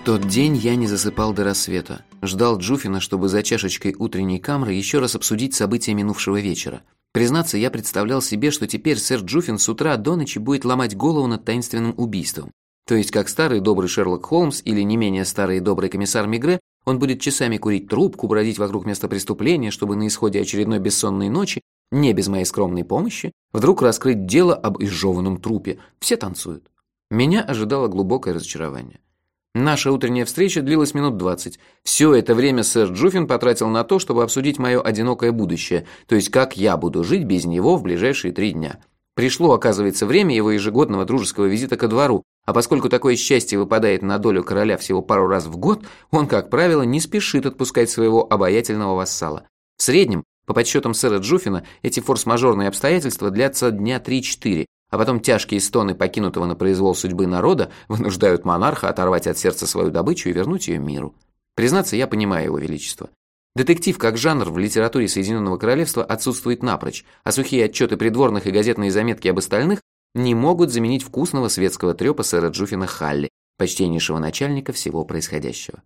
тот день я не засыпал до рассвета. Ждал Джуфина, чтобы за чашечкой утренней камры еще раз обсудить события минувшего вечера. Признаться, я представлял себе, что теперь сэр Джуфин с утра до ночи будет ломать голову над таинственным убийством. То есть, как старый добрый Шерлок Холмс или не менее старый и добрый комиссар Мегре, он будет часами курить трубку, бродить вокруг места преступления, чтобы на исходе очередной бессонной ночи, не без моей скромной помощи, вдруг раскрыть дело об изжеванном трупе. Все танцуют. Меня ожидало глубокое разочарование. Наша утренняя встреча длилась минут 20. Все это время сэр Джуфин потратил на то, чтобы обсудить мое одинокое будущее, то есть как я буду жить без него в ближайшие 3 дня. Пришло, оказывается, время его ежегодного дружеского визита ко двору, а поскольку такое счастье выпадает на долю короля всего пару раз в год, он, как правило, не спешит отпускать своего обаятельного вассала. В среднем, по подсчетам сэра Джуфина, эти форс-мажорные обстоятельства длятся дня 3-4, а потом тяжкие стоны покинутого на произвол судьбы народа вынуждают монарха оторвать от сердца свою добычу и вернуть ее миру. Признаться, я понимаю его величество. Детектив как жанр в литературе Соединенного Королевства отсутствует напрочь, а сухие отчеты придворных и газетные заметки об остальных не могут заменить вкусного светского трёпа сэра Джуфина Халли, почтеннейшего начальника всего происходящего.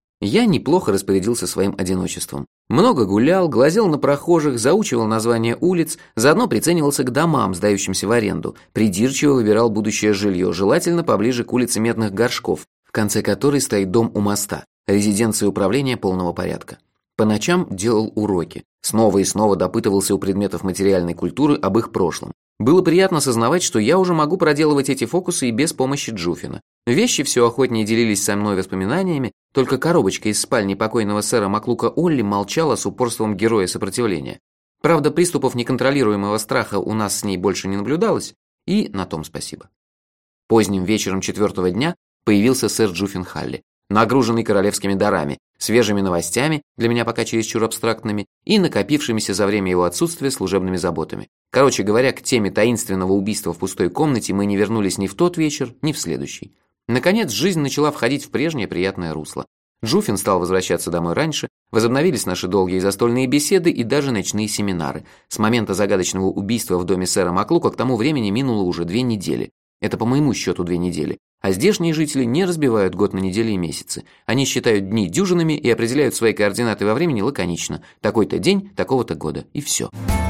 Я неплохо распорядился своим одиночеством. Много гулял, глазел на прохожих, заучивал названия улиц, заодно приценивался к домам, сдающимся в аренду, придирчиво выбирал будущее жилье, желательно поближе к улице Медных Горшков, в конце которой стоит дом у моста, резиденция управления полного порядка. По ночам делал уроки, снова и снова допытывался у предметов материальной культуры об их прошлом. Было приятно сознавать, что я уже могу проделывать эти фокусы и без помощи Джуфина. Вещи все охотнее делились со мной воспоминаниями, только коробочка из спальни покойного сэра Маклука Олли молчала с упорством героя сопротивления. Правда, приступов неконтролируемого страха у нас с ней больше не наблюдалось, и на том спасибо. Поздним вечером 4-го дня появился сэр Джуфин Халли, нагруженный королевскими дарами, свежими новостями, для меня пока чересчур абстрактными, и накопившимися за время его отсутствия служебными заботами. Короче говоря, к теме таинственного убийства в пустой комнате мы не вернулись ни в тот вечер, ни в следующий. Наконец, жизнь начала входить в прежнее приятное русло. Джуфин стал возвращаться домой раньше, возобновились наши долгие застольные беседы и даже ночные семинары. С момента загадочного убийства в доме сэра Маклука к тому времени минуло уже 2 недели. Это по моему счету 2 недели. А здешние жители не разбивают год на недели и месяцы. Они считают дни дюжинами и определяют свои координаты во времени лаконично. Такой-то день, такого-то года. И все.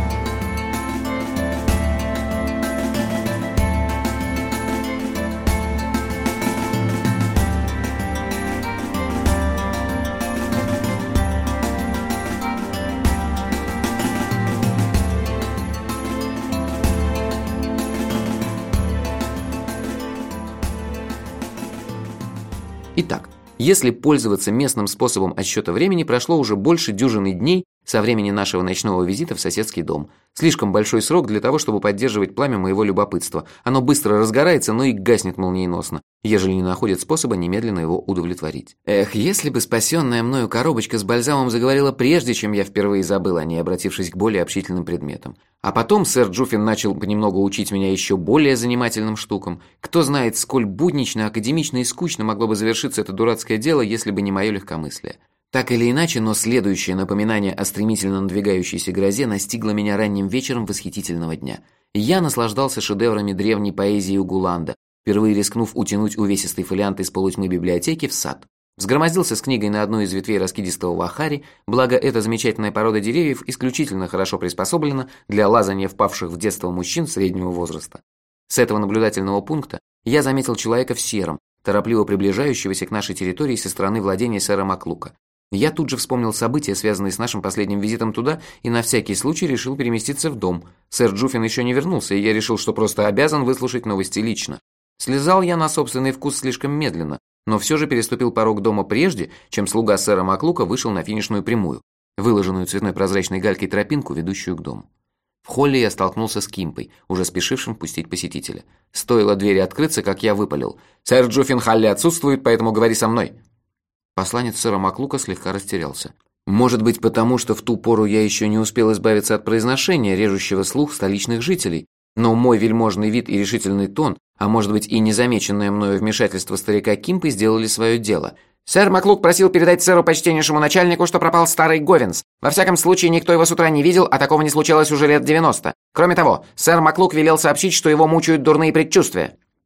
Итак, если пользоваться местным способом отсчета времени, прошло уже больше дюжины дней со времени нашего ночного визита в соседский дом. Слишком большой срок для того, чтобы поддерживать пламя моего любопытства. Оно быстро разгорается, но и гаснет молниеносно, ежели не находит способа немедленно его удовлетворить. Эх, если бы спасенная мною коробочка с бальзамом заговорила прежде, чем я впервые забыл о ней, обратившись к более общительным предметам. А потом сэр Джуфин начал понемногу учить меня еще более занимательным штукам. Кто знает, сколь буднично, академично и скучно могло бы завершиться это дурацкое дело, если бы не мое легкомыслие. Так или иначе, но следующее напоминание о стремительно надвигающейся грозе настигло меня ранним вечером восхитительного дня. Я наслаждался шедеврами древней поэзии Угуланда, впервые рискнув утянуть увесистый фолиант из полутьмы библиотеки в сад. Взгромоздился с книгой на одну из ветвей раскидистого вахари, благо эта замечательная порода деревьев исключительно хорошо приспособлена для лазания впавших в детство мужчин среднего возраста. С этого наблюдательного пункта я заметил человека в сером, торопливо приближающегося к нашей территории со стороны владения сэра Маклука. Я тут же вспомнил события, связанные с нашим последним визитом туда, и на всякий случай решил переместиться в дом. Сэр Джуфин еще не вернулся, и я решил, что просто обязан выслушать новости лично. Слезал я на собственный вкус слишком медленно, но все же переступил порог дома прежде, чем слуга сэра Маклука вышел на финишную прямую, выложенную цветной прозрачной галькой тропинку, ведущую к дому. В холле я столкнулся с Кимпой, уже спешившим впустить посетителя. Стоило двери открыться, как я выпалил: «Сэр Джуфин Халли отсутствует, поэтому говори со мной». Посланец сэра Маклука слегка растерялся. Может быть, потому что в ту пору я еще не успел избавиться от произношения, режущего слух столичных жителей, но мой вельможный вид и решительный тон, а может быть и незамеченное мною вмешательство старика Кимпы сделали свое дело. «Сэр Маклук просил передать сэру почтеннейшему начальнику, что пропал старый Говенс. Во всяком случае, никто его с утра не видел, а такого не случалось уже лет 90. Кроме того, сэр Маклук велел сообщить, что его мучают дурные предчувствия».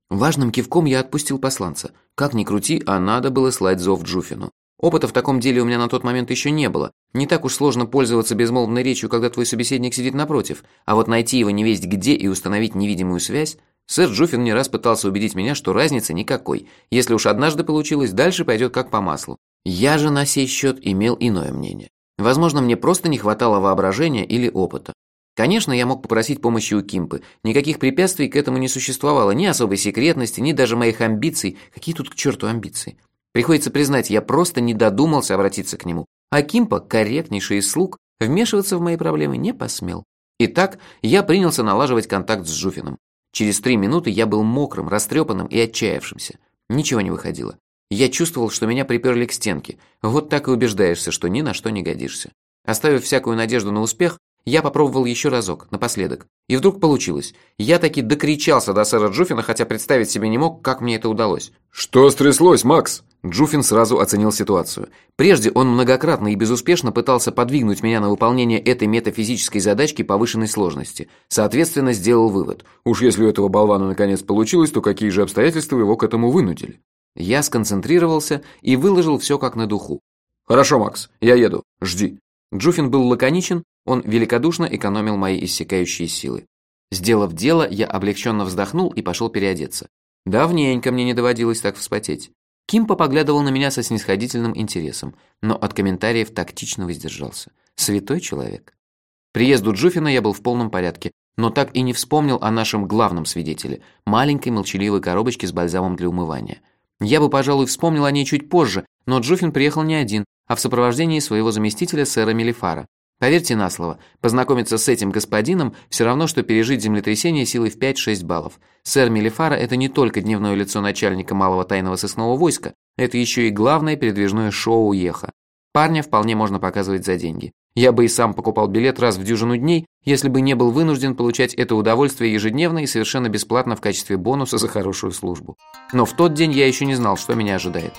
Важным кивком я отпустил посланца. Как ни крути, а надо было слать зов Джуфину. Опыта в таком деле у меня на тот момент еще не было. Не так уж сложно пользоваться безмолвной речью, когда твой собеседник сидит напротив. А вот найти его невесть где и установить невидимую связь... Сэр Джуфин не раз пытался убедить меня, что разницы никакой. Если уж однажды получилось, дальше пойдет как по маслу. Я же на сей счет имел иное мнение. Возможно, мне просто не хватало воображения или опыта. Конечно, я мог попросить помощи у Кимпы. Никаких препятствий к этому не существовало, ни особой секретности, ни даже моих амбиций. Какие тут к черту амбиции? Приходится признать, я просто не додумался обратиться к нему. А Кимпа, корректнейший из слуг, вмешиваться в мои проблемы не посмел. Итак, я принялся налаживать контакт с Джуфином. Через 3 минуты я был мокрым, растрепанным и отчаявшимся. Ничего не выходило. Я чувствовал, что меня приперли к стенке. Вот так и убеждаешься, что ни на что не годишься. Оставив всякую надежду на успех, я попробовал еще разок, напоследок. И вдруг получилось. Я таки докричался до сэра Джуфина, хотя представить себе не мог, как мне это удалось. «Что стряслось, Макс?» Джуфин сразу оценил ситуацию. Прежде он многократно и безуспешно пытался подвигнуть меня на выполнение этой метафизической задачки повышенной сложности. Соответственно, сделал вывод. «Уж если у этого болвана наконец получилось, то какие же обстоятельства его к этому вынудили?» Я сконцентрировался и выложил все как на духу. «Хорошо, Макс, я еду. Жди». Джуфин был лаконичен, он великодушно экономил мои иссякающие силы. Сделав дело, я облегченно вздохнул и пошел переодеться. Давненько мне не доводилось так вспотеть. Кимпа поглядывал на меня со снисходительным интересом, но от комментариев тактично воздержался. Святой человек. К приезду Джуфина я был в полном порядке, но так и не вспомнил о нашем главном свидетеле – маленькой молчаливой коробочке с бальзамом для умывания. Я бы, пожалуй, вспомнил о ней чуть позже, но Джуфин приехал не один, а в сопровождении своего заместителя сэра Мелифара. Поверьте на слово, познакомиться с этим господином все равно, что пережить землетрясение силой в 5-6 баллов. Сэр Мелифара – это не только дневное лицо начальника малого тайного сыскного войска, это еще и главное передвижное шоу Еха. Парня вполне можно показывать за деньги. Я бы и сам покупал билет раз в дюжину дней, если бы не был вынужден получать это удовольствие ежедневно и совершенно бесплатно в качестве бонуса за хорошую службу. Но в тот день я еще не знал, что меня ожидает.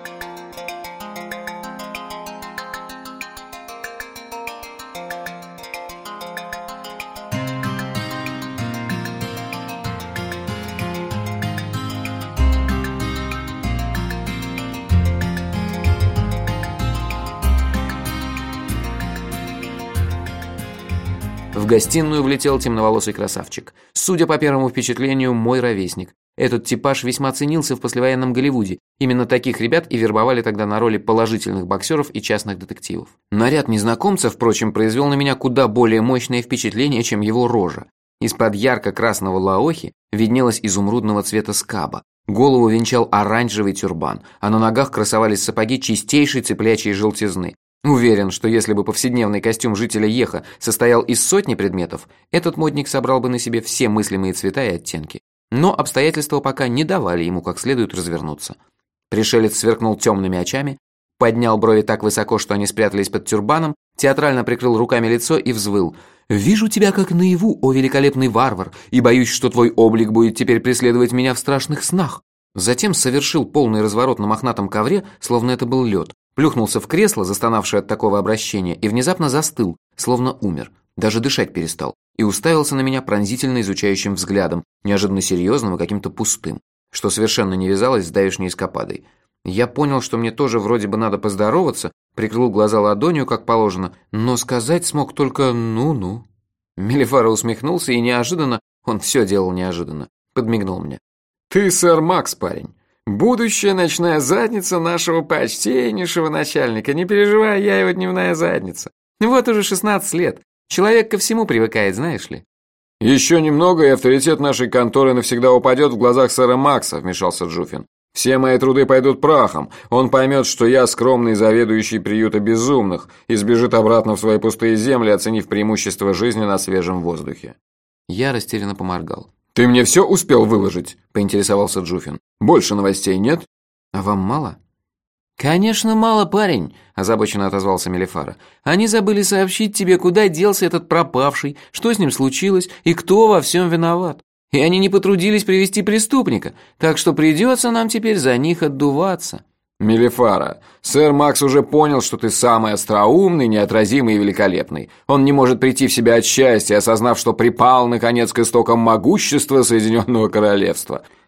В гостиную влетел темноволосый красавчик. Судя по первому впечатлению, мой ровесник. Этот типаж весьма ценился в послевоенном Голливуде. Именно таких ребят и вербовали тогда на роли положительных боксеров и частных детективов. Наряд незнакомца, впрочем, произвел на меня куда более мощное впечатление, чем его рожа. Из-под ярко-красного лаохи виднелась изумрудного цвета скаба. Голову венчал оранжевый тюрбан, а на ногах красовались сапоги чистейшей цыплячьей желтизны. Уверен, что если бы повседневный костюм жителя Еха состоял из сотни предметов, этот модник собрал бы на себе все мыслимые цвета и оттенки. Но обстоятельства пока не давали ему как следует развернуться. Пришелец сверкнул темными очами, поднял брови так высоко, что они спрятались под тюрбаном, театрально прикрыл руками лицо и взвыл. «Вижу тебя как наяву, о великолепный варвар, и боюсь, что твой облик будет теперь преследовать меня в страшных снах». Затем совершил полный разворот на мохнатом ковре, словно это был лед. Плюхнулся в кресло, застонавшее от такого обращения, и внезапно застыл, словно умер. Даже дышать перестал. И уставился на меня пронзительно изучающим взглядом, неожиданно серьезным и каким-то пустым, что совершенно не вязалось с давешней эскападой. Я понял, что мне тоже вроде бы надо поздороваться, прикрыл глаза ладонью, как положено, но сказать смог только «ну-ну». Мелифара усмехнулся, и неожиданно, он все делал неожиданно, подмигнул мне. «Ты, сэр Макс, парень. Будущая ночная задница нашего почтеннейшего начальника. Не переживай, я его дневная задница. Вот уже 16 лет. Человек ко всему привыкает, знаешь ли». «Еще немного, и авторитет нашей конторы навсегда упадет в глазах сэра Макса», — вмешался Джуфин. «Все мои труды пойдут прахом. Он поймет, что я скромный заведующий приюта безумных, и сбежит обратно в свои пустые земли, оценив преимущество жизни на свежем воздухе». Я растерянно поморгал. «Ты мне все успел выложить?» – поинтересовался Джуфин. «Больше новостей нет?» «А вам мало?» «Конечно мало, парень», – озабоченно отозвался Мелифара. «Они забыли сообщить тебе, куда делся этот пропавший, что с ним случилось и кто во всем виноват. И они не потрудились привести преступника, так что придется нам теперь за них отдуваться». «Мелифара, сэр Макс уже понял, что ты самый остроумный, неотразимый и великолепный. Он не может прийти в себя от счастья, осознав, что припал, наконец, к истокам могущества Соединенного Королевства.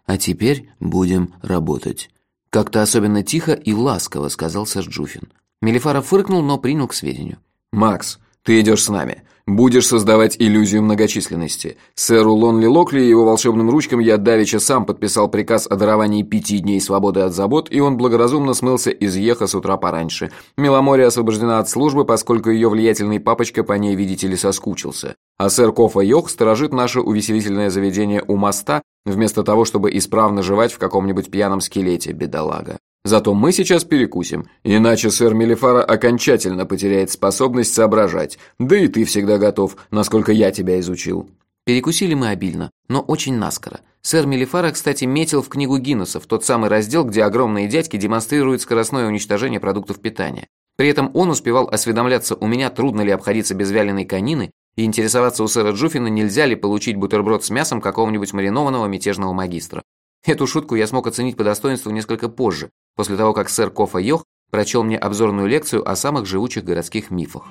А теперь будем работать. Как-то особенно тихо и ласково сказал сэр Джуфин. Мелифара фыркнул, но принял к сведению. «Макс, ты идешь с нами. Будешь создавать иллюзию многочисленности. Сэру Лонли Локли и его волшебным ручкам я давеча сам подписал приказ о даровании 5 дней свободы от забот, и он благоразумно смылся из Йеха с утра пораньше. Меломория освобождена от службы, поскольку ее влиятельный папочка по ней, видите ли, соскучился. А сэр Кофа Йох сторожит наше увеселительное заведение у моста, вместо того, чтобы исправно жевать в каком-нибудь пьяном скелете, бедолага. Зато мы сейчас перекусим, иначе сэр Мелифара окончательно потеряет способность соображать. Да и ты всегда готов, насколько я тебя изучил». Перекусили мы обильно, но очень наскоро. Сэр Мелифара, кстати, метил в книгу Гиннесса, в тот самый раздел, где огромные дядьки демонстрируют скоростное уничтожение продуктов питания. При этом он успевал осведомляться у меня, трудно ли обходиться без вяленой конины, и интересоваться у сэра Джуфина, нельзя ли получить бутерброд с мясом какого-нибудь маринованного мятежного магистра. Эту шутку я смог оценить по достоинству несколько позже, после того, как сэр Кофа Йох прочел мне обзорную лекцию о самых живучих городских мифах.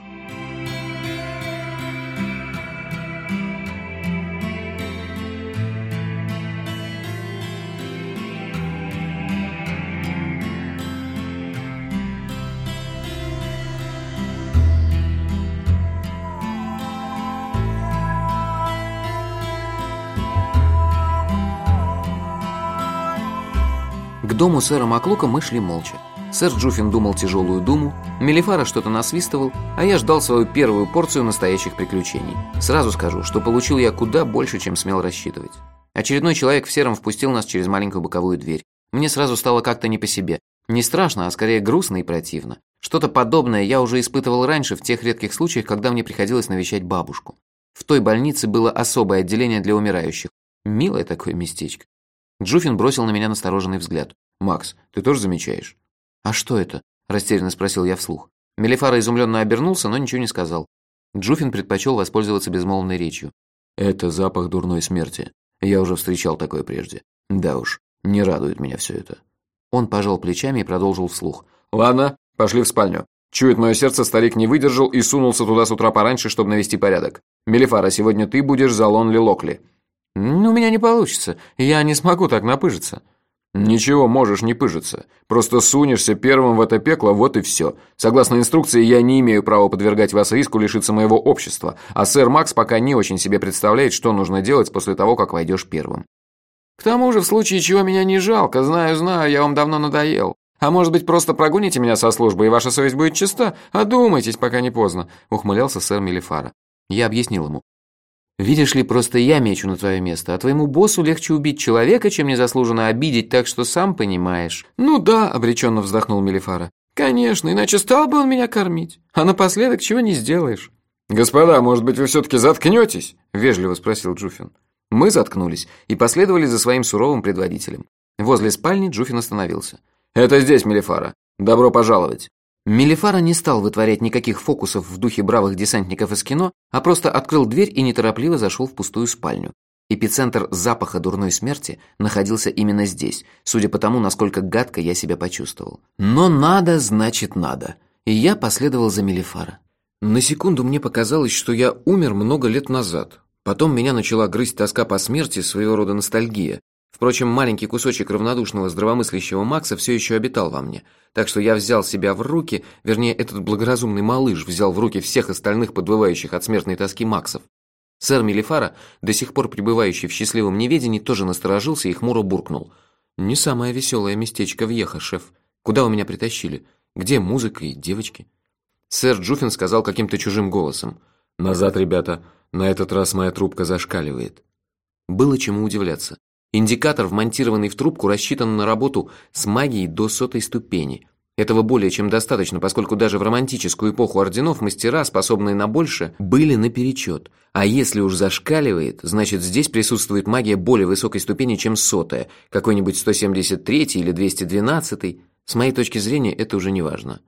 К дому сэра Маклука мы шли молча. Сэр Джуфин думал тяжелую думу, Мелифара что-то насвистывал, а я ждал свою первую порцию настоящих приключений. Сразу скажу, что получил я куда больше, чем смел рассчитывать. Очередной человек в сером впустил нас через маленькую боковую дверь. Мне сразу стало как-то не по себе. Не страшно, а скорее грустно и противно. Что-то подобное я уже испытывал раньше в тех редких случаях, когда мне приходилось навещать бабушку. В той больнице было особое отделение для умирающих. Милое такое местечко. Джуфин бросил на меня настороженный взгляд. «Макс, ты тоже замечаешь?» «А что это?» – растерянно спросил я вслух. Мелифара изумленно обернулся, но ничего не сказал. Джуфин предпочел воспользоваться безмолвной речью. «Это запах дурной смерти. Я уже встречал такое прежде. Да уж, не радует меня все это». Он пожал плечами и продолжил вслух. «Ладно, пошли в спальню. Чует мое сердце, старик не выдержал и сунулся туда с утра пораньше, чтобы навести порядок. Мелифара, сегодня ты будешь за Лонли Локли». «У меня не получится. Я не смогу так напыжиться». «Ничего, можешь не пыжиться. Просто сунешься первым в это пекло, вот и все. Согласно инструкции, я не имею права подвергать вас риску лишиться моего общества, а сэр Макс пока не очень себе представляет, что нужно делать после того, как войдешь первым». «К тому же, в случае чего меня не жалко, знаю, я вам давно надоел. А может быть, просто прогоните меня со службы, и ваша совесть будет чиста? Одумайтесь, пока не поздно», – ухмылялся сэр Мелифара. Я объяснил ему. «Видишь ли, просто я мечу на твое место, а твоему боссу легче убить человека, чем незаслуженно обидеть, так что сам понимаешь». «Ну да», – обреченно вздохнул Мелифара. «Конечно, иначе стал бы он меня кормить. А напоследок чего не сделаешь». «Господа, может быть, вы все-таки заткнетесь?» – вежливо спросил Джуфин. Мы заткнулись и последовали за своим суровым предводителем. Возле спальни Джуфин остановился. «Это здесь, Мелифара. Добро пожаловать». Мелифара не стал вытворять никаких фокусов в духе бравых десантников из кино, а просто открыл дверь и неторопливо зашел в пустую спальню. Эпицентр запаха дурной смерти находился именно здесь, судя по тому, насколько гадко я себя почувствовал. Но надо, значит надо. И я последовал за Мелифара. На секунду мне показалось, что я умер много лет назад. Потом меня начала грызть тоска по смерти, своего рода ностальгия. Впрочем, маленький кусочек равнодушного здравомыслящего Макса все еще обитал во мне, так что я взял себя в руки, вернее, этот благоразумный малыш взял в руки всех остальных подвывающих от смертной тоски Максов. Сэр Мелифара, до сих пор пребывающий в счастливом неведении, тоже насторожился и хмуро буркнул. «Не самое веселое местечко в Йеха, шеф. Куда вы меня притащили? Где музыка и девочки?» Сэр Джуфин сказал каким-то чужим голосом. «Назад, ребята, на этот раз моя трубка зашкаливает». Было чему удивляться. Индикатор, вмонтированный в трубку, рассчитан на работу с магией до 100-й ступени. Этого более чем достаточно, поскольку даже в романтическую эпоху орденов мастера, способные на больше, были наперечет. А если уж зашкаливает, значит здесь присутствует магия более высокой ступени, чем 100-я, какой-нибудь 173-й или 212-й. С моей точки зрения, это уже не важно.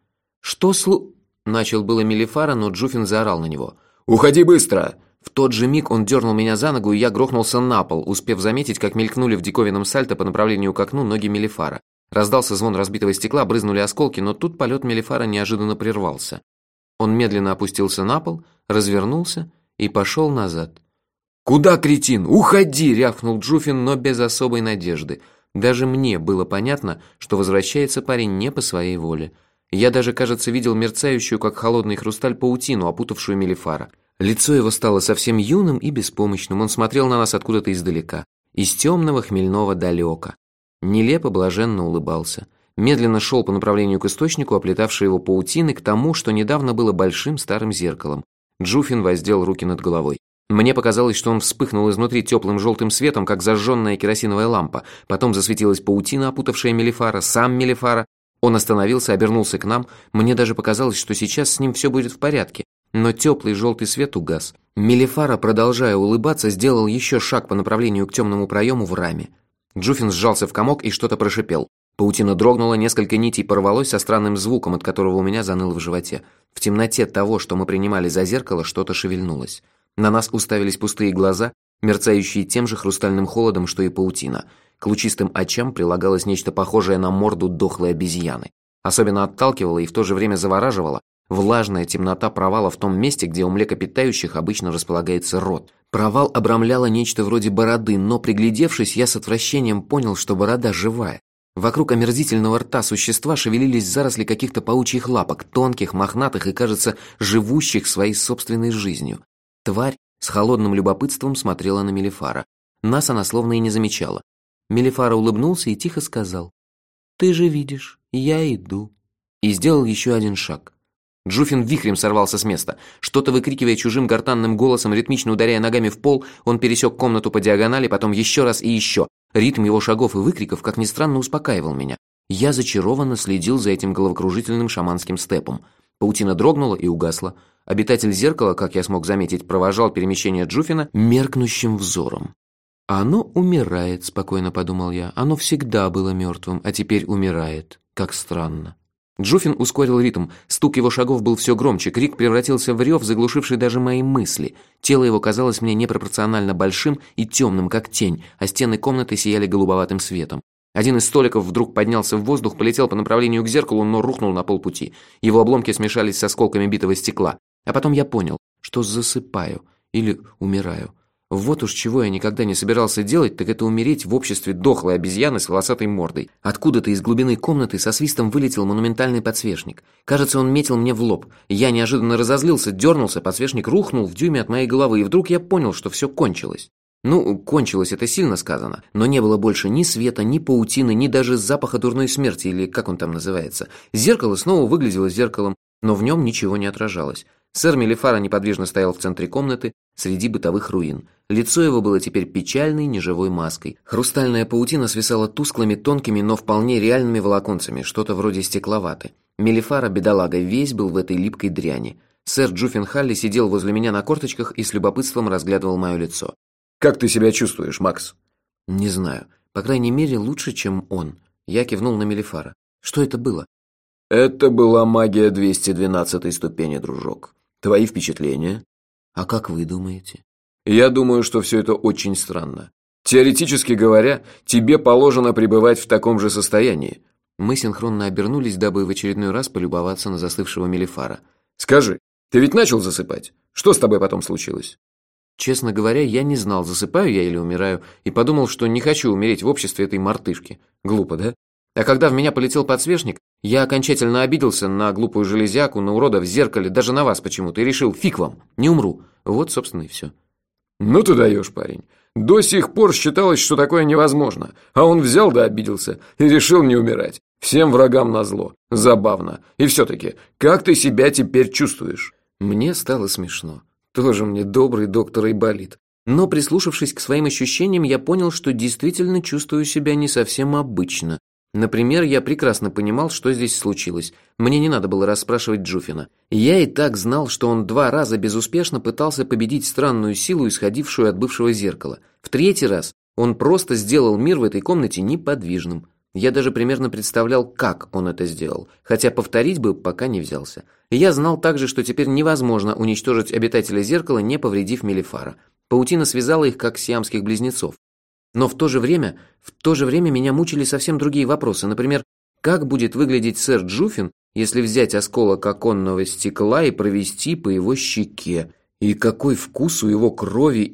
Начал было Мелифара, но Джуфин заорал на него. «Уходи быстро!» В тот же миг он дернул меня за ногу, и я грохнулся на пол, успев заметить, как мелькнули в диковинном сальто по направлению к окну ноги Мелифара. Раздался звон разбитого стекла, брызнули осколки, но тут полет Мелифара неожиданно прервался. Он медленно опустился на пол, развернулся и пошел назад. «Куда, кретин? Уходи!» – рявкнул Джуфин, но без особой надежды. Даже мне было понятно, что возвращается парень не по своей воле. Я даже, кажется, видел мерцающую, как холодный хрусталь, паутину, опутавшую Мелифара. Лицо его стало совсем юным и беспомощным, он смотрел на нас откуда-то издалека, из темного хмельного далека. Нелепо блаженно улыбался. Медленно шел по направлению к источнику, оплетавшей его паутины, к тому, что недавно было большим старым зеркалом. Джуфин воздел руки над головой. Мне показалось, что он вспыхнул изнутри теплым желтым светом, как зажженная керосиновая лампа. Потом засветилась паутина, опутавшая Мелифара, сам Мелифара. Он остановился, обернулся к нам. Мне даже показалось, что сейчас с ним все будет в порядке. Но теплый желтый свет угас. Мелифара, продолжая улыбаться, сделал еще шаг по направлению к темному проему в раме. Джуфин сжался в комок и что-то прошипел. Паутина дрогнула, несколько нитей порвалось со странным звуком, от которого у меня заныло в животе. В темноте того, что мы принимали за зеркало, что-то шевельнулось. На нас уставились пустые глаза, мерцающие тем же хрустальным холодом, что и паутина. К лучистым очам прилагалось нечто похожее на морду дохлой обезьяны. Особенно отталкивала и в то же время завораживала влажная темнота провала в том месте, где у млекопитающих обычно располагается рот. Провал обрамляло нечто вроде бороды, но, приглядевшись, я с отвращением понял, что борода живая. Вокруг омерзительного рта существа шевелились заросли каких-то паучьих лапок, тонких, мохнатых и, кажется, живущих своей собственной жизнью. Тварь с холодным любопытством смотрела на Мелифара. Нас она словно и не замечала. Мелифара улыбнулся и тихо сказал: «Ты же видишь, я иду». И сделал еще один шаг. Джуфин вихрем сорвался с места. Что-то выкрикивая чужим гортанным голосом, ритмично ударяя ногами в пол, он пересек комнату по диагонали, потом еще раз и еще. Ритм его шагов и выкриков, как ни странно, успокаивал меня. Я зачарованно следил за этим головокружительным шаманским степом. Паутина дрогнула и угасла. Обитатель зеркала, как я смог заметить, провожал перемещение Джуфина меркнущим взором. «Оно умирает», — спокойно подумал я. «Оно всегда было мертвым, а теперь умирает. Как странно». Джуфин ускорил ритм, стук его шагов был все громче, крик превратился в рев, заглушивший даже мои мысли. Тело его казалось мне непропорционально большим и темным, как тень, а стены комнаты сияли голубоватым светом. Один из столиков вдруг поднялся в воздух, полетел по направлению к зеркалу, но рухнул на полпути. Его обломки смешались с осколками битого стекла. А потом я понял, что засыпаю или умираю. Вот уж чего я никогда не собирался делать, так это умереть в обществе дохлой обезьяны с волосатой мордой. Откуда-то из глубины комнаты со свистом вылетел монументальный подсвечник. Кажется, он метил мне в лоб. Я неожиданно разозлился, дернулся, подсвечник рухнул в дюйме от моей головы, и вдруг я понял, что все кончилось. Ну, кончилось это сильно сказано, но не было больше ни света, ни паутины, ни даже запаха дурной смерти, или как он там называется. Зеркало снова выглядело зеркалом, но в нем ничего не отражалось. Сэр Мелифара неподвижно стоял в центре комнаты, среди бытовых руин. Лицо его было теперь печальной, неживой маской. Хрустальная паутина свисала тусклыми, тонкими, но вполне реальными волоконцами, что-то вроде стекловаты. Мелифара, бедолага, весь был в этой липкой дряни. Сэр Джуфин Халли сидел возле меня на корточках и с любопытством разглядывал мое лицо. «Как ты себя чувствуешь, Макс?» «Не знаю. По крайней мере, лучше, чем он». Я кивнул на Мелифара. «Что это было?» «Это была магия 212-й ступени, дружок. Твои впечатления?» «А как вы думаете?» «Я думаю, что все это очень странно. Теоретически говоря, тебе положено пребывать в таком же состоянии». Мы синхронно обернулись, дабы в очередной раз полюбоваться на застывшего Мелифара. «Скажи, ты ведь начал засыпать? Что с тобой потом случилось?» Честно говоря, я не знал, засыпаю я или умираю, и подумал, что не хочу умереть в обществе этой мартышки. Глупо, да? А когда в меня полетел подсвечник, я окончательно обиделся на глупую железяку, на урода в зеркале, даже на вас почему-то, и решил: фиг вам, не умру. Вот, собственно, и все. «Ну ты даешь, парень. До сих пор считалось, что такое невозможно, а он взял да обиделся и решил не умирать. Всем врагам назло. Забавно. И все-таки, как ты себя теперь чувствуешь?» Мне стало смешно. Тоже мне добрый доктор Айболит. Но, прислушавшись к своим ощущениям, я понял, что действительно чувствую себя не совсем обычно. Например, я прекрасно понимал, что здесь случилось. Мне не надо было расспрашивать Джуфина. Я и так знал, что он 2 раза безуспешно пытался победить странную силу, исходившую от бывшего зеркала. В 3-й раз он просто сделал мир в этой комнате неподвижным. Я даже примерно представлял, как он это сделал, хотя повторить бы пока не взялся. И я знал также, что теперь невозможно уничтожить обитателя зеркала, не повредив Мелифара. Паутина связала их, как сиамских близнецов. Но в то же время меня мучили совсем другие вопросы. Например, как будет выглядеть сэр Джуфин, если взять осколок оконного стекла и провести по его щеке? И какой вкус у его крови и...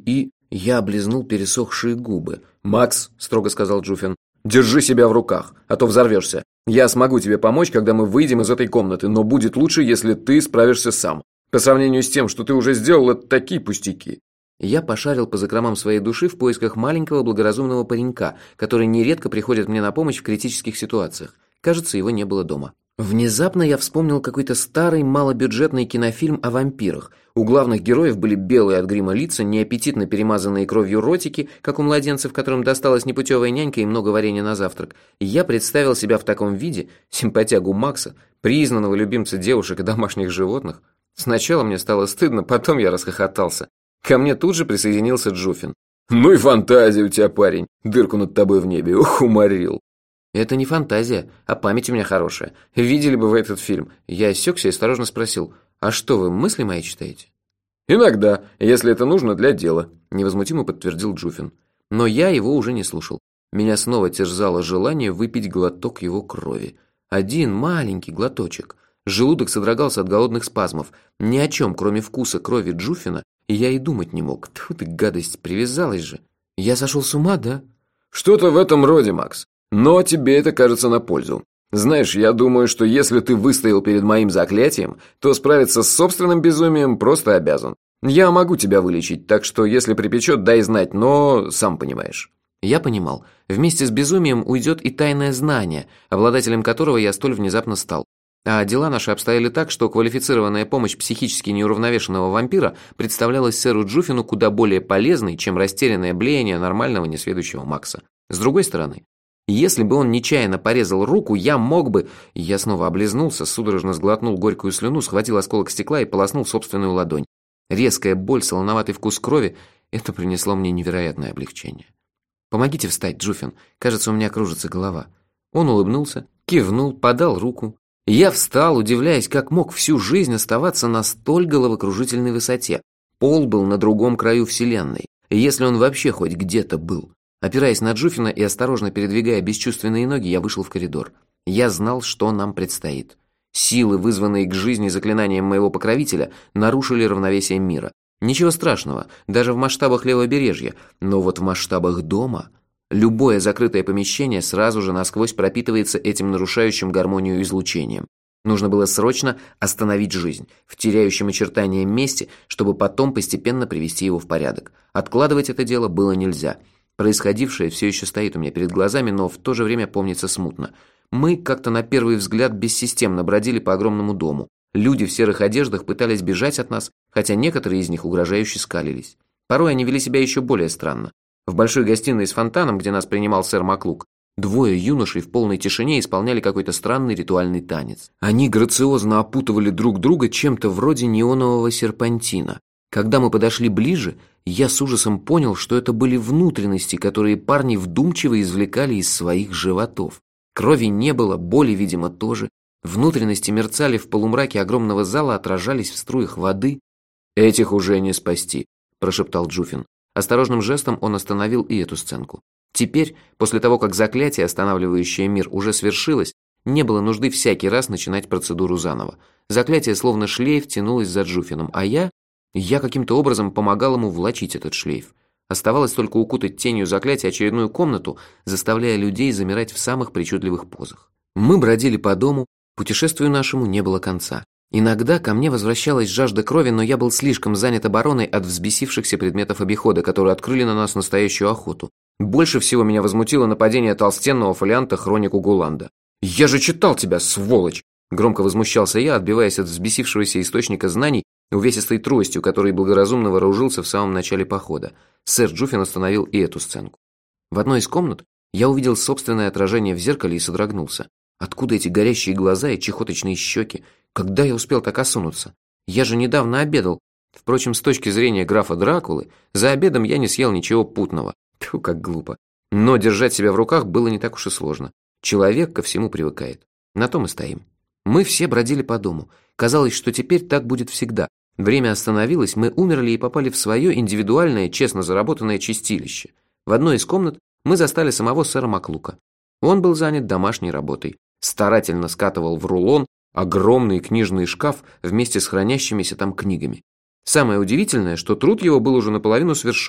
Я облизнул пересохшие губы. «Макс», – строго сказал Джуфин, – «держи себя в руках, а то взорвешься. Я смогу тебе помочь, когда мы выйдем из этой комнаты, но будет лучше, если ты справишься сам. По сравнению с тем, что ты уже сделал, это такие пустяки». Я пошарил по закромам своей души в поисках маленького благоразумного паренька, который нередко приходит мне на помощь в критических ситуациях. Кажется, его не было дома. Внезапно я вспомнил какой-то старый малобюджетный кинофильм о вампирах. У главных героев были белые от грима лица, неаппетитно перемазанные кровью ротики, как у младенцев, которым досталась непутевая нянька и много варенья на завтрак. И я представил себя в таком виде, симпатягу Макса, признанного любимца девушек и домашних животных. Сначала мне стало стыдно, потом я расхохотался. Ко мне тут же присоединился Джуфин. «Ну и фантазия у тебя, парень, дырку над тобой в небе, ох, уморил». «Это не фантазия, а память у меня хорошая. Видели бы вы этот фильм?» Я осекся и осторожно спросил: «А что, вы мысли мои читаете?» «Иногда, если это нужно для дела», – невозмутимо подтвердил Джуфин. Но я его уже не слушал. Меня снова терзало желание выпить глоток его крови. Один маленький глоточек. Желудок содрогался от голодных спазмов. Ни о чем, кроме вкуса крови Джуфина, я и думать не мог. Тьфу ты, гадость, привязалась же. Я сошел с ума, да? «Что-то в этом роде, Макс. Но тебе это кажется на пользу. Знаешь, я думаю, что если ты выстоял перед моим заклятием, то справиться с собственным безумием просто обязан. Я могу тебя вылечить, так что если припечет, дай знать, но сам понимаешь». Я понимал, вместе с безумием уйдет и тайное знание, обладателем которого я столь внезапно стал. А дела наши обстояли так, что квалифицированная помощь психически неуравновешенного вампира представлялась сэру Джуфину куда более полезной, чем растерянное блеяние нормального несведущего Макса. С другой стороны, если бы он нечаянно порезал руку, я мог бы... Я снова облизнулся, судорожно сглотнул горькую слюну, схватил осколок стекла и полоснул собственную ладонь. Резкая боль, солоноватый вкус крови – это принесло мне невероятное облегчение. «Помогите встать, Джуфин, кажется, у меня кружится голова». Он улыбнулся, кивнул, подал руку. Я встал, удивляясь, как мог всю жизнь оставаться на столь головокружительной высоте. Пол был на другом краю вселенной, если он вообще хоть где-то был. Опираясь на Джуфина и осторожно передвигая бесчувственные ноги, я вышел в коридор. Я знал, что нам предстоит. Силы, вызванные к жизни заклинанием моего покровителя, нарушили равновесие мира. Ничего страшного, даже в масштабах левобережья, но вот в масштабах дома... Любое закрытое помещение сразу же насквозь пропитывается этим нарушающим гармонию излучением. Нужно было срочно остановить жизнь в теряющем очертания месте, чтобы потом постепенно привести его в порядок. Откладывать это дело было нельзя. Происходившее все еще стоит у меня перед глазами, но в то же время помнится смутно. Мы как-то на первый взгляд бессистемно бродили по огромному дому. Люди в серых одеждах пытались бежать от нас, хотя некоторые из них угрожающе скалились. Порой они вели себя еще более странно. В большой гостиной с фонтаном, где нас принимал сэр Маклук, двое юношей в полной тишине исполняли какой-то странный ритуальный танец. Они грациозно опутывали друг друга чем-то вроде неонового серпантина. Когда мы подошли ближе, я с ужасом понял, что это были внутренности, которые парни вдумчиво извлекали из своих животов. Крови не было, боли, видимо, тоже. Внутренности мерцали в полумраке огромного зала, отражались в струях воды. «Этих уже не спасти», – прошептал Джуфин. Осторожным жестом он остановил и эту сценку. Теперь, после того, как заклятие, останавливающее мир, уже свершилось, не было нужды всякий раз начинать процедуру заново. Заклятие, словно шлейф, тянулось за Джуфином, а я каким-то образом помогал ему влачить этот шлейф. Оставалось только укутать тенью заклятия очередную комнату, заставляя людей замирать в самых причудливых позах. Мы бродили по дому, путешествию нашему не было конца. Иногда ко мне возвращалась жажда крови, но я был слишком занят обороной от взбесившихся предметов обихода, которые открыли на нас настоящую охоту. Больше всего меня возмутило нападение толстенного фолианта Хронику Гуланда. «Я же читал тебя, сволочь!» Громко возмущался я, отбиваясь от взбесившегося источника знаний увесистой тростью, которой благоразумно вооружился в самом начале похода. Сэр Джуфин остановил и эту сценку. В одной из комнат я увидел собственное отражение в зеркале и содрогнулся. Откуда эти горящие глаза и чехоточные щеки? Когда я успел так осунуться? Я же недавно обедал. Впрочем, с точки зрения графа Дракулы, за обедом я не съел ничего путного. Тьфу, как глупо. Но держать себя в руках было не так уж и сложно. Человек ко всему привыкает. На том и стоим. Мы все бродили по дому. Казалось, что теперь так будет всегда. Время остановилось, мы умерли и попали в свое индивидуальное, честно заработанное чистилище. В одной из комнат мы застали самого сэра Маклука. Он был занят домашней работой. Старательно скатывал в рулон огромный книжный шкаф вместе с хранящимися там книгами. Самое удивительное, что труд его был уже наполовину совершен.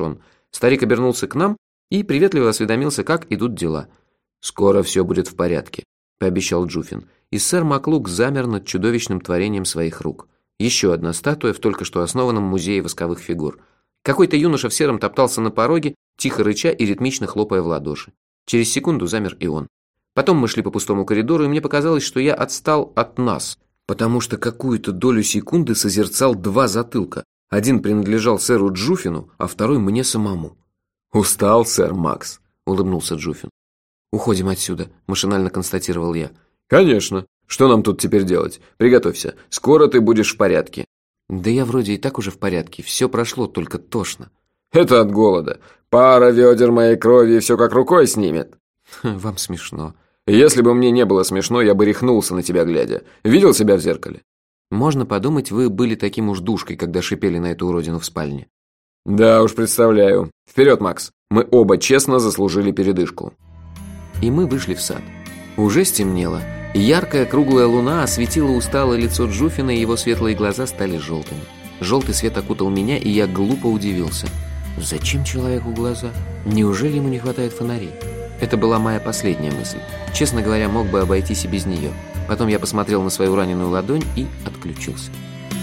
Старик обернулся к нам и приветливо осведомился, как идут дела. «Скоро все будет в порядке», – пообещал Джуфин, и сэр Маклук замер над чудовищным творением своих рук. Еще одна статуя в только что основанном музее восковых фигур. Какой-то юноша в сером топтался на пороге, тихо рыча и ритмично хлопая в ладоши. Через секунду замер и он. Потом мы шли по пустому коридору, и мне показалось, что я отстал от нас, потому что какую-то долю секунды созерцал два затылка. Один принадлежал сэру Джуфину, а второй мне самому. «Устал, сэр Макс», – улыбнулся Джуфин. «Уходим отсюда», – машинально констатировал я. «Конечно. Что нам тут теперь делать? Приготовься. Скоро ты будешь в порядке». «Да я вроде и так уже в порядке. Все прошло, только тошно». «Это от голода. Пара ведер моей крови и все как рукой снимет». «Вам смешно». «Если бы мне не было смешно, я бы рехнулся на тебя глядя. Видел себя в зеркале?» «Можно подумать, вы были таким уж душкой, когда шипели на эту уродину в спальне». «Да уж, представляю. Вперед, Макс. Мы оба честно заслужили передышку». И мы вышли в сад. Уже стемнело. Яркая круглая луна осветила усталое лицо Джуфина, и его светлые глаза стали желтыми. Желтый свет окутал меня, и я глупо удивился. Зачем человеку глаза? Неужели ему не хватает фонарей? Это была моя последняя мысль. Честно говоря, мог бы обойтись и без нее. Потом я посмотрел на свою раненую ладонь и отключился.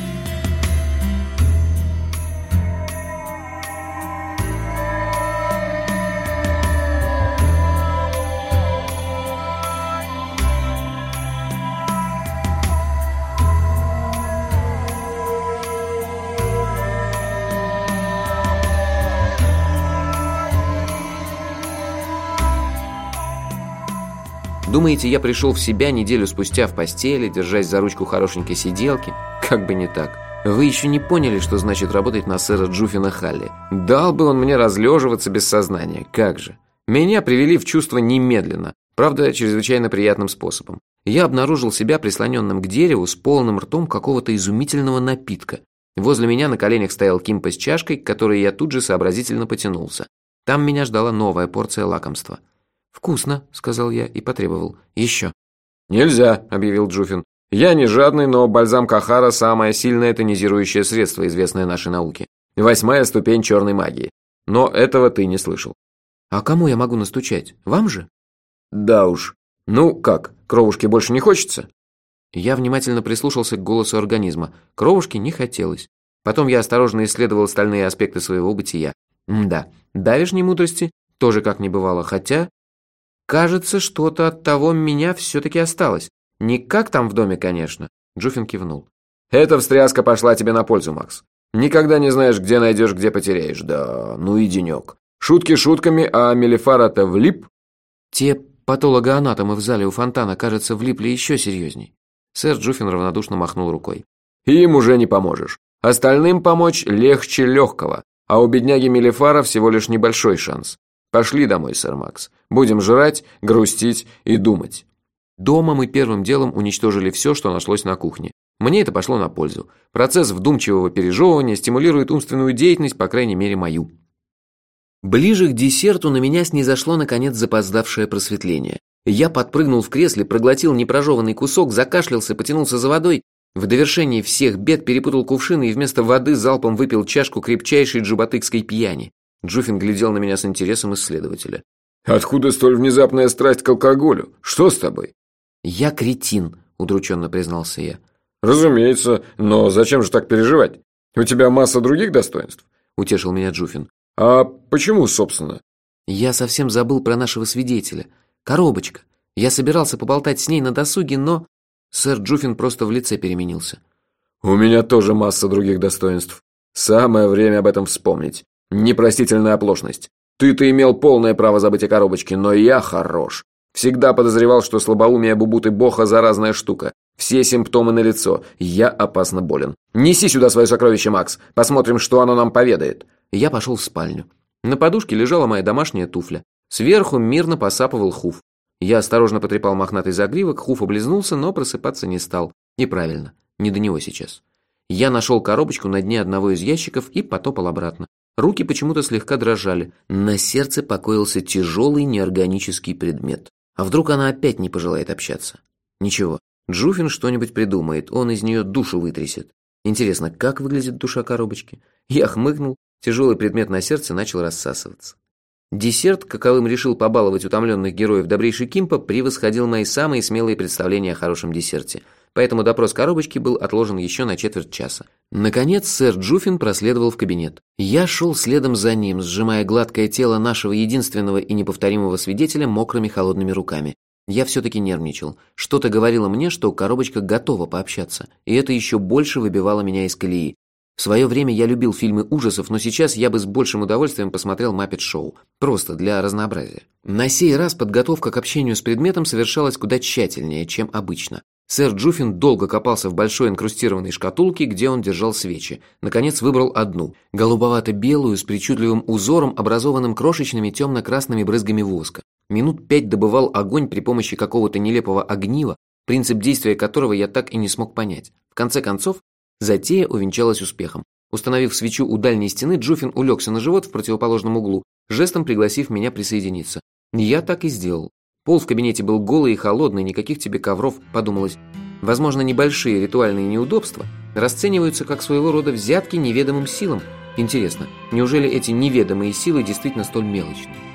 Думаете, я пришел в себя неделю спустя в постели, держась за ручку хорошенькой сиделки? Как бы не так. Вы еще не поняли, что значит работать на сэра Джуфина Халли. Дал бы он мне разлеживаться без сознания, как же. Меня привели в чувство немедленно, правда, чрезвычайно приятным способом. Я обнаружил себя прислоненным к дереву с полным ртом какого-то изумительного напитка. Возле меня на коленях стоял Кимпа с чашкой, к которой я тут же сообразительно потянулся. Там меня ждала новая порция лакомства. «Вкусно», — сказал я и потребовал. «Еще». «Нельзя», — объявил Джуфин. «Я не жадный, но бальзам Кахара — самое сильное тонизирующее средство, известное нашей науке. 8-я ступень черной магии. Но этого ты не слышал». «А кому я могу настучать? Вам же?» «Да уж. Ну как, кровушки больше не хочется?» Я внимательно прислушался к голосу организма. Кровушки не хотелось. Потом я осторожно исследовал остальные аспекты своего бытия. Да, давешней мудрости тоже как не бывало, хотя... Кажется, что-то от того меня все-таки осталось. Не как там в доме, конечно. Джуфин кивнул. Эта встряска пошла тебе на пользу, Макс. Никогда не знаешь, где найдешь, где потеряешь. Да, ну и денек. Шутки шутками, а Мелифара-то влип. Те патологоанатомы в зале у фонтана, кажется, влипли еще серьезней. Сэр Джуфин равнодушно махнул рукой. Им уже не поможешь. Остальным помочь легче легкого. А у бедняги Мелифара всего лишь небольшой шанс. Пошли домой, сэр Макс. Будем жрать, грустить и думать. Дома мы первым делом уничтожили все, что нашлось на кухне. Мне это пошло на пользу. Процесс вдумчивого пережевывания стимулирует умственную деятельность, по крайней мере, мою. Ближе к десерту на меня снизошло, наконец, запоздавшее просветление. Я подпрыгнул в кресле, проглотил непрожеванный кусок, закашлялся, потянулся за водой. В довершении всех бед перепутал кувшины и вместо воды залпом выпил чашку крепчайшей джубатыкской пьяни. Джуфин глядел на меня с интересом исследователя. «Откуда столь внезапная страсть к алкоголю? Что с тобой?» «Я кретин», — удрученно признался я. «Разумеется, но зачем же так переживать? У тебя масса других достоинств», — утешил меня Джуфин. «А почему, собственно?» «Я совсем забыл про нашего свидетеля. Коробочка. Я собирался поболтать с ней на досуге, но...» Сэр Джуфин просто в лице переменился. «У меня тоже масса других достоинств. Самое время об этом вспомнить. Непростительная оплошность. Ты-то имел полное право забыть о коробочке, но я хорош. Всегда подозревал, что слабоумие Бубуты Боха заразная штука. Все симптомы налицо. Я опасно болен. Неси сюда свое сокровище, Макс. Посмотрим, что оно нам поведает». Я пошел в спальню. На подушке лежала моя домашняя туфля. Сверху мирно посапывал Хуф. Я осторожно потрепал мохнатый загривок, Хуф облизнулся, но просыпаться не стал. И правильно, не до него сейчас. Я нашел коробочку на дне одного из ящиков и потопал обратно. Руки почему-то слегка дрожали. На сердце покоился тяжелый неорганический предмет. А вдруг она опять не пожелает общаться? Ничего, Джуфин что-нибудь придумает, он из нее душу вытрясет. Интересно, как выглядит душа коробочки? Я хмыкнул Тяжелый предмет на сердце начал рассасываться. Десерт, каковым решил побаловать утомленных героев добрейший Кимпа, превосходил мои самые смелые представления о хорошем десерте, поэтому допрос коробочки был отложен еще на четверть часа. Наконец, сэр Джуфин проследовал в кабинет. Я шел следом за ним, сжимая гладкое тело нашего единственного и неповторимого свидетеля мокрыми холодными руками. Я все-таки нервничал. Что-то говорило мне, что коробочка готова пообщаться, и это еще больше выбивало меня из колеи. В свое время я любил фильмы ужасов, но сейчас я бы с большим удовольствием посмотрел «Маппет Шоу». Просто для разнообразия. На сей раз подготовка к общению с предметом совершалась куда тщательнее, чем обычно. Сэр Джуфин долго копался в большой инкрустированной шкатулке, где он держал свечи. Наконец выбрал одну, голубовато-белую, с причудливым узором, образованным крошечными темно-красными брызгами воска. Минут 5 добывал огонь при помощи какого-то нелепого огнива, принцип действия которого я так и не смог понять. В конце концов, затея увенчалась успехом. Установив свечу у дальней стены, Джуфин улегся на живот в противоположном углу, жестом пригласив меня присоединиться. Я так и сделал. Пол в кабинете был голый и холодный, никаких тебе ковров, подумалось. Возможно, небольшие ритуальные неудобства расцениваются как своего рода взятки неведомым силам. Интересно, неужели эти неведомые силы действительно столь мелочны?